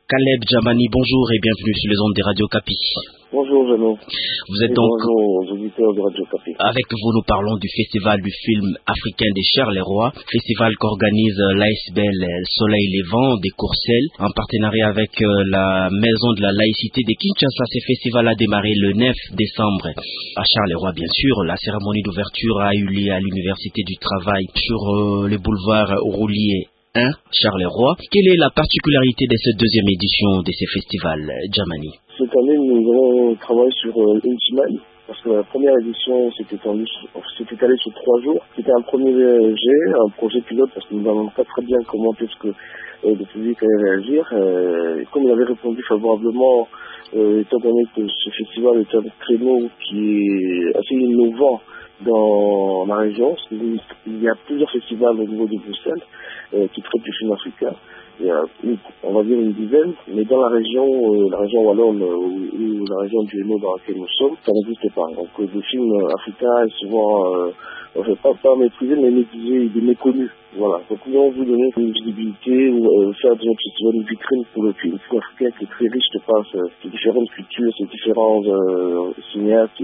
Caleb Djamani, bonjour et bienvenue sur les ondes des Radio Okapi. Bonjour Jeannot. Vous êtes donc bonjour aux auditeurs de Radio Okapi. Avec vous, nous parlons du Festival du film africain des Charleroi, festival qu'organise l'ASBL Soleil Levant des Courcelles en partenariat avec la Maison de la Laïcité de Kinshasa. Ce festival a démarré le 9 décembre à Charleroi, bien sûr. La cérémonie d'ouverture a eu lieu à l'Université du Travail sur le boulevard Roulier 1, Charleroi. Quelle est la particularité de cette deuxième édition de ce festival, Djamani? Cette année, nous avons travaillé sur une semaine, parce que la première édition s'était allée sur 3 jours. C'était un premier jet, un projet pilote, parce que nous n'avons pas très bien comment est-ce que le public allait réagir. Comme il avait répondu favorablement, étant donné que ce festival est un créneau qui est assez innovant dans la région, il y a plusieurs festivals au niveau de Bruxelles qui traitent du film africain. Il y a on va dire une dizaine, mais dans la région wallonne ou la région du Hainaut dans laquelle nous sommes, ça n'existe pas. Donc le film africain est souvent pas maîtrisé, mais négligé, il est méconnu. Voilà. Donc nous allons vous donner une visibilité ou faire de notre festival une vitrine pour le film africain qui est très riche de par ses différentes cultures, ses différents cinéastes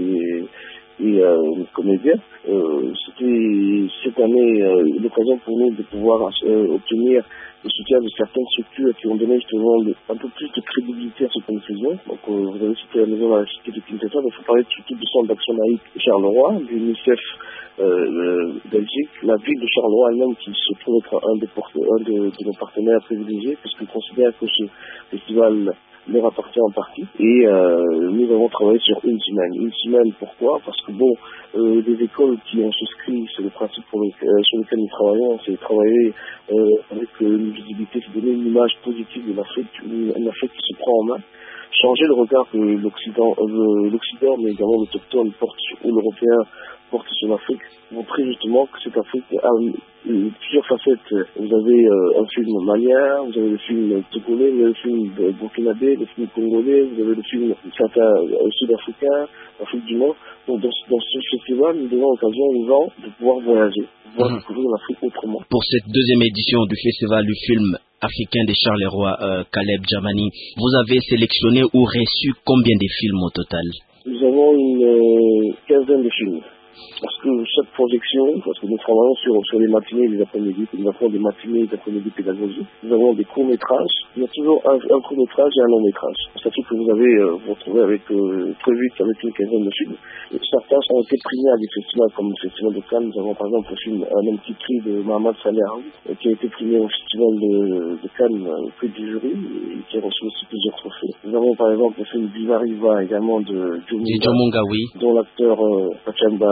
et comédiens. C'était cette année l'occasion pour nous de pouvoir obtenir le soutien de certaines structures qui ont donné justement un peu plus de crédibilité à ce que nous faisons. Donc vous avez cité la Maison de la Laïcité de Kinshasa, mais il faut parler surtout du Centre d'Action Laïque de Charleroi, du UNICEF Belgique, la ville de Charleroi elle-même qui se trouve être un de nos partenaires privilégiés, puisqu'ils considèrent que ce festival leur appartient en partie. Et nous avons travaillé sur une semaine. Une semaine, pourquoi? Parce que des écoles qui ont souscrit, c'est le principe sur lequel nous travaillons, c'est travailler avec une visibilité, c'est donner une image positive de l'Afrique, une Afrique qui se prend en main, changer le regard que l'Occident, mais également l'Autochtone ou l'Européen porte sur l'Afrique, montrer justement que cette Afrique a plusieurs facettes. Vous avez un film malien, vous avez le film togolais, vous avez le film burkinabé, le film congolais, vous avez le film sud-africain, Afrique du Nord. Donc dans ce festival, nous donnons l'occasion aux gens de pouvoir voyager, de pouvoir découvrir l'Afrique autrement. Pour cette deuxième édition du festival du film africain des Charleroi, Caleb Djamani, vous avez sélectionné ou reçu combien de films au total? Nous avons une quinzaine de films. Parce que chaque projection, parce que nous travaillons sur les matinées et les après-midi, nous avons des matinées et des après-midi pédagogiques, nous avons des courts-métrages, il y a toujours un court-métrage et un long-métrage. Ça fait que vous retrouvez avec très vite avec une quinzaine de films. Et certains ont été primés à des festivals comme le Festival de Cannes. Nous avons par exemple le film Un homme qui crie de Mohamed Saleh qui a été primé au Festival de Cannes auprès du jury et qui a reçu aussi plusieurs trophées. Nous avons par exemple le film Viva Riva également de Djomunga, oui, dont l'acteur Pachamba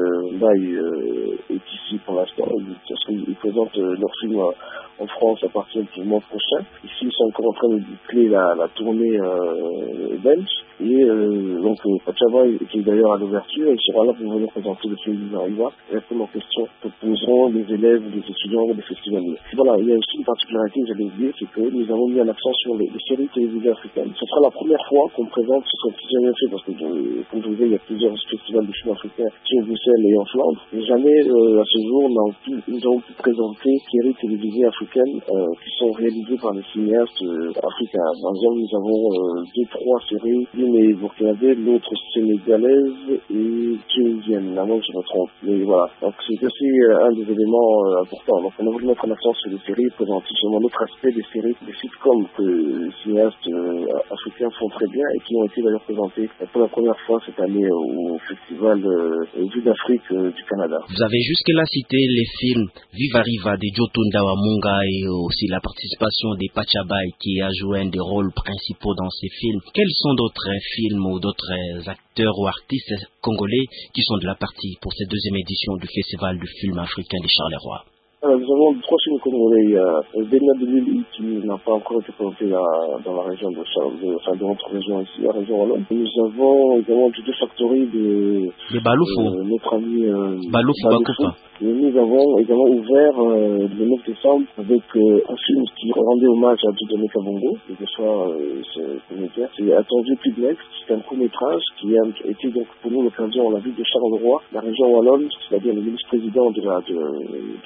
est ici pour l'instant, parce qu'ils présentent leur film en France à partir du mois prochain. Ici, ils sont encore en train de boucler la tournée belge. Et donc Pachamba, qui est d'ailleurs à l'ouverture, il sera là pour venir présenter le film Viva Riva. Exactement en question que poseront des élèves, des étudiants, des festivaliers. Voilà, il y a aussi une particularité, j'avais oublié, c'est que nous avons mis un accent sur les séries télévisées africaines. Ce sera la première fois qu'on présente, ce sera jamais fait, parce que comme je vous disais, il y a plusieurs festivals de films africains sur Bruxelles et en Flandre. Mais jamais à ce jour, nous avons pu présenter des séries télévisées africaines qui sont réalisées par des cinéastes africains. Par exemple, nous avons 2-3 séries, l'une est burkinabé, l'autre sénégalaise et tunisienne. Là, moi, je me trompe. Mais voilà. Donc, c'est aussi un des éléments importants. Donc, on a voulu mettre un accent sur les séries, présenter justement l'autre aspect des séries, des sitcoms que les cinéastes africains font très bien et qui ont été d'ailleurs présentés pour la première fois cette année au Festival Vue d'Afrique du Canada. Vous avez jusque-là cité les films Viva Riva de Jotunda Wamunga et aussi la participation des Pachabay qui a joué un des rôles principaux dans ces films. Quels sont d'autres films ou d'autres acteurs ou artistes congolais qui sont de la partie pour cette deuxième édition du Festival du film africain des Charleroi? Nous avons 3 films congolais. Il y a Bena de Lili qui n'a pas encore été présenté dans la région de notre région ici, la région wallonne. Nous avons également deux factories de notre ami Baloufou Bakupa. Nous avons également ouvert le 9 décembre avec un film qui rendait hommage à Dieudonné Kabongo, et que soit c'est Attendu Public, c'est un court-métrage qui a été donc pour nous l'occasion, la ville de Charleroi, la région wallonne, c'est-à-dire le ministre-président de la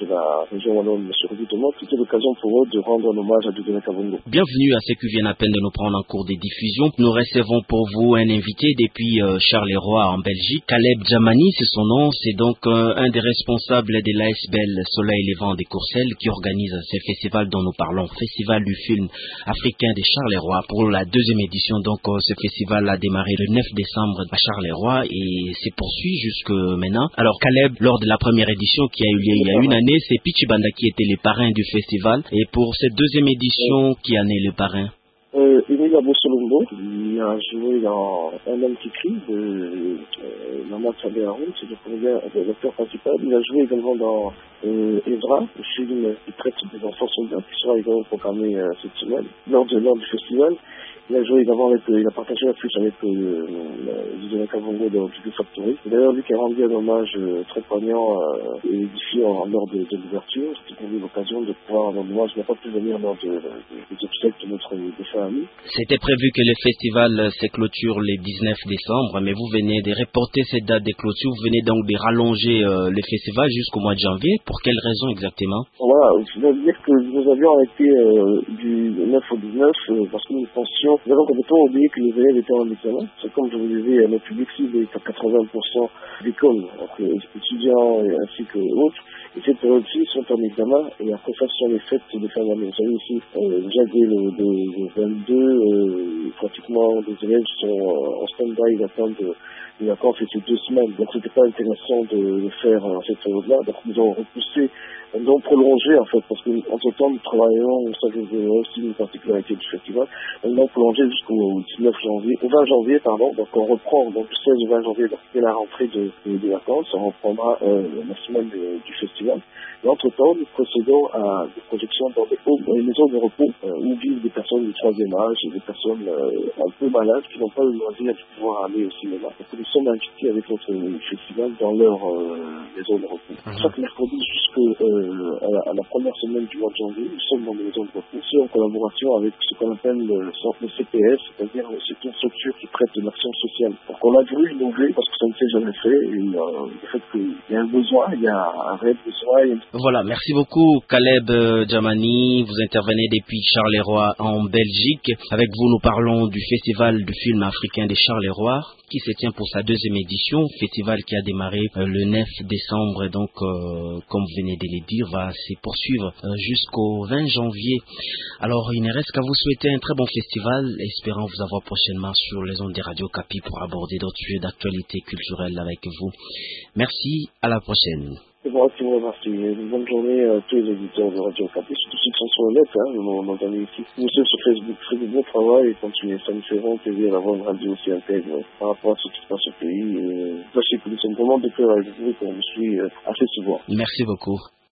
région wallonne, M. Rudy Thomas, c'était l'occasion pour eux de rendre un hommage à Dieudonné Kabongo. Bienvenue à ceux qui viennent à peine de nous prendre en cours des diffusions. Nous recevons pour vous un invité depuis Charleroi en Belgique. Caleb Djamani, c'est son nom. C'est donc un des responsables de l'ASBL Soleil Levant des Courcelles qui organise ce festival dont nous parlons. Festival du film africain de Charleroi pour la deuxième édition. Donc ce festival a démarré le 9 décembre à Charleroi et s'est poursuit jusque maintenant. Alors Caleb, lors de la première édition qui a eu lieu il y a une année, c'est Pichi Banda qui était les parrains du festival. Et pour cette deuxième édition, qui en est le parrain? Emile Abosolombo, il a joué dans Un homme qui crie de Maman Salé Haroun, c'est l'acteur principal. Il a joué également dans Evra, le film qui traite des enfants soldats, qui sera également programmé cette semaine, lors du festival. Il a joué également il a partagé la fiche avec Dieudonné Kabongo de Dubu Factory. D'ailleurs, lui qui a rendu un hommage très poignant et édifiant lors de l'ouverture, c'était pour lui l'occasion de pouvoir rendre hommage, n'a pas pu venir lors des obsèques de notre défunt ami. C'était prévu que le festival se clôture le 19 décembre, mais vous venez de reporter cette date de clôture, vous venez donc de rallonger le festival jusqu'au mois de janvier. Pour quelles raisons exactement? Voilà, je veux dire que nous avions arrêté du 9 au 19 parce que nous pensions, nous avons complètement oublié que les élèves étaient en examen. C'est comme je vous disais, notre public cible est à 80% d'écoles, entre étudiants ainsi que autres. Et cette période-ci sont en examen et après ça, ce sont les fêtes de fin d'année. Vous savez ici, déjà dès le 22, pratiquement les élèves sont en stand-by, ils attendent les vacances et c'est 2 semaines. Donc c'était pas intéressant de le faire à cette période-là. Donc nous avons repoussé, nous avons prolongé en fait, parce qu'entre temps nous travaillons, ça c'est aussi une particularité du festival, nous avons prolongé jusqu'au 19 janvier, au 20 janvier pardon, donc on reprend donc du 16 au 20 janvier, donc dès la rentrée des vacances, on reprendra la semaine du festival. Et entre-temps, nous procédons à des projections dans les maisons de repos où vivent des personnes du troisième âge et des personnes un peu malades qui n'ont pas le loisir de pouvoir aller au cinéma. Donc nous sommes invités avec notre festival dans leur maison de repos. Chaque mercredi jusqu'à la première semaine du mois de janvier, nous sommes dans des maisons de repos, aussi en collaboration avec ce qu'on appelle le CPS, c'est-à-dire c'est une structure qui traite de l'action sociale. Donc on a voulu innover parce que ça ne s'est jamais fait et le fait qu'il y a un besoin, il y a un réel besoin. Voilà, merci beaucoup Caleb Djamani, vous intervenez depuis Charleroi en Belgique. Avec vous, nous parlons du festival du film africain de Charleroi qui se tient pour sa deuxième édition, festival qui a démarré le 9 décembre, donc comme vous venez de le dire, va se poursuivre jusqu'au 20 janvier. Alors il ne reste qu'à vous souhaiter un très bon festival, espérant vous avoir prochainement sur les ondes des radios Capi pour aborder d'autres sujets d'actualité culturelle avec vous. Merci, à la prochaine. C'est moi qui vous remercie. Une bonne journée à tous les éditeurs de Radio Capi, surtout ceux qui sont sur le net, nos amis ici. Nous sommes sur Facebook, faites du bon travail et continuez. Ça nous fait vraiment plaisir d'avoir une radio aussi intègre par rapport à ce qui se passe au pays. Sachez que nous sommes vraiment de cœur avec vous, qu'on vous suit assez souvent. Merci beaucoup.